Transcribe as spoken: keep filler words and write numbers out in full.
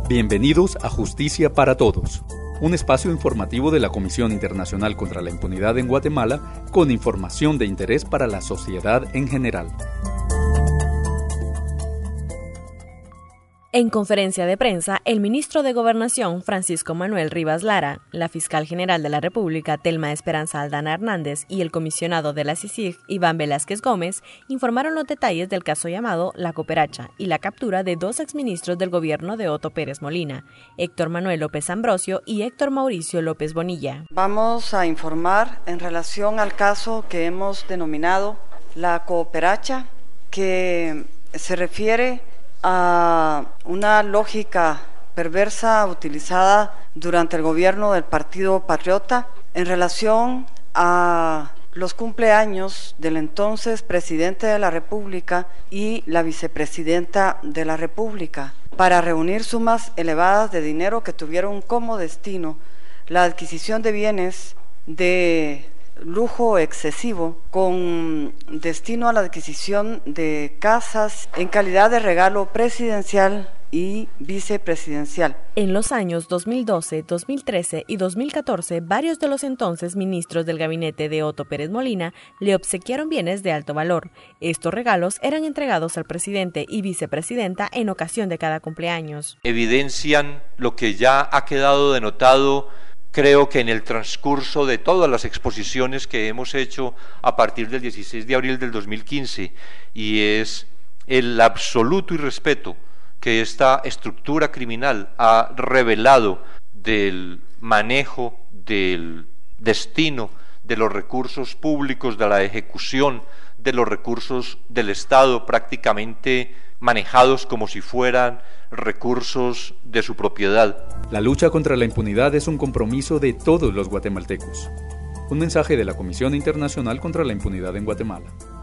Bienvenidos a Justicia para Todos, un espacio informativo de la Comisión Internacional contra la Impunidad en Guatemala con información de interés para la sociedad en general. En conferencia de prensa, el ministro de Gobernación, Francisco Manuel Rivas Lara, la fiscal general de la República, Telma Esperanza Aldana Hernández, y el comisionado de la C I C I G, Iván Velázquez Gómez, informaron los detalles del caso llamado La Cooperacha y la captura de dos exministros del gobierno de Otto Pérez Molina, Héctor Manuel López Ambrosio y Héctor Mauricio López Bonilla. Vamos a informar en relación al caso que hemos denominado La Cooperacha, que se refiere a una lógica perversa utilizada durante el gobierno del Partido Patriota en relación a los cumpleaños del entonces presidente de la República y la vicepresidenta de la República, para reunir sumas elevadas de dinero que tuvieron como destino la adquisición de bienes de lujo excesivo con destino a la adquisición de casas en calidad de regalo presidencial y vicepresidencial. En los años dos mil doce, dos mil trece y dos mil catorce, varios de los entonces ministros del gabinete de Otto Pérez Molina le obsequiaron bienes de alto valor. Estos regalos eran entregados al presidente y vicepresidenta en ocasión de cada cumpleaños. Evidencian lo que ya ha quedado denotado, creo que en el transcurso de todas las exposiciones que hemos hecho a partir del dieciséis de abril del dos mil quince, y es el absoluto irrespeto que esta estructura criminal ha revelado del manejo, del destino de los recursos públicos, de la ejecución de los recursos del Estado, prácticamente manejados como si fueran recursos de su propiedad. La lucha contra la impunidad es un compromiso de todos los guatemaltecos. Un mensaje de la Comisión Internacional contra la Impunidad en Guatemala.